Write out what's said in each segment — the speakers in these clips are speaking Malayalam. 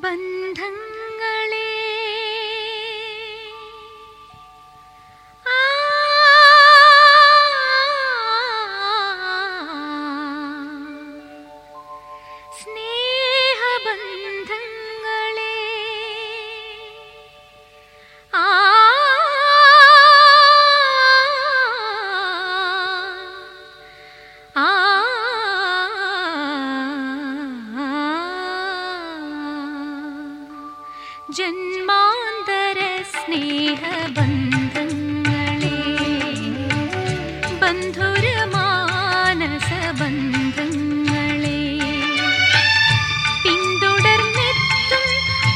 ബന്ധങ്ങളെ ജന്മാന്തര സ്നേഹബന്ധങ്ങളെ ബന്ധുര മാനസ ബന്ധങ്ങളെ പിന്തുടർന്നെത്തും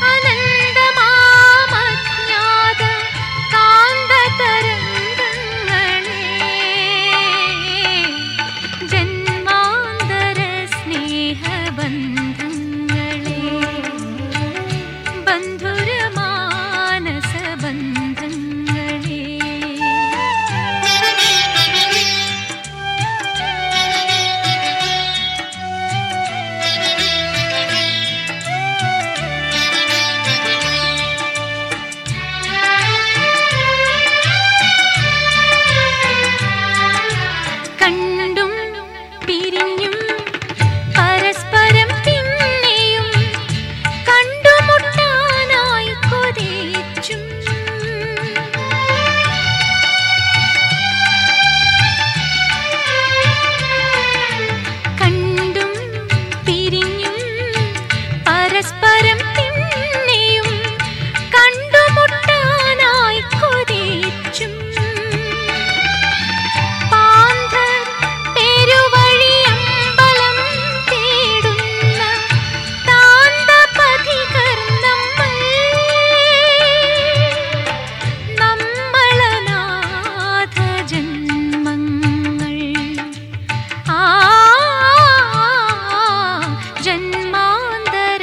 അനന്തമാമജ്ഞാത കാന്തതരംഗങ്ങളെ ജന്മാന്തര സ്നേഹബന്ധങ്ങളെ ബന്ധുര മാനസ ബന്ധങ്ങളെ കണ്ടും പിരിഞ്ഞും പരസ്പരം പിന്നെയും കണ്ടുമുട്ടാനായി കൊതിച്ചും കണ്ടും പിരിഞ്ഞും പരസ്പരം പിന്നെയും കണ്ടുമുട്ടാനായി കൊതിച്ചും ജന്മാന്തര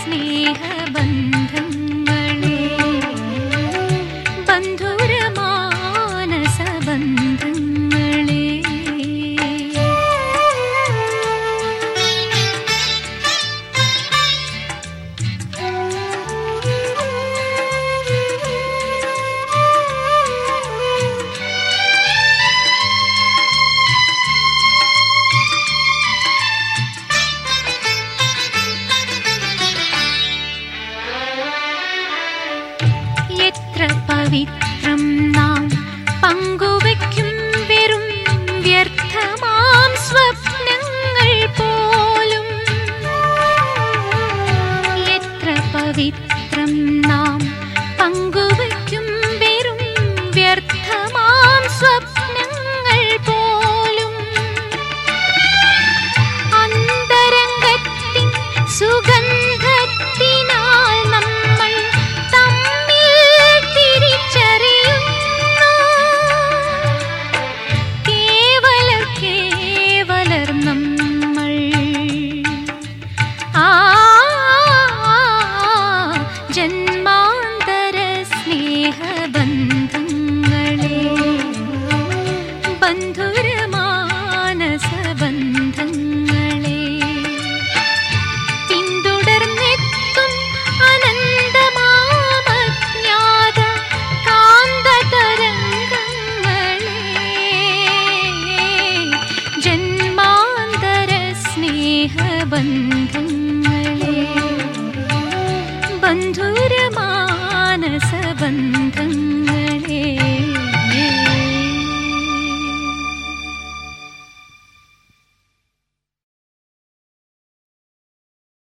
സ്നേഹബന്ധങ്ങളെ ബന്ധുര മാനസ ബന്ധങ്ങളെ എത്ര പവിത്രം നാം പങ്കുവയ്ക്കും വെറും വ്യർത്ഥമാം സ്വപ്നങ്ങൾ പോലും എത്ര പവിത്രം നാം പങ്കുവയ്ക്കും വെറും വ്യർത്ഥമാം സ്വപ്നങ്ങൾ പോലും അന്തരംഗത്തിൻ സുഗന്ധ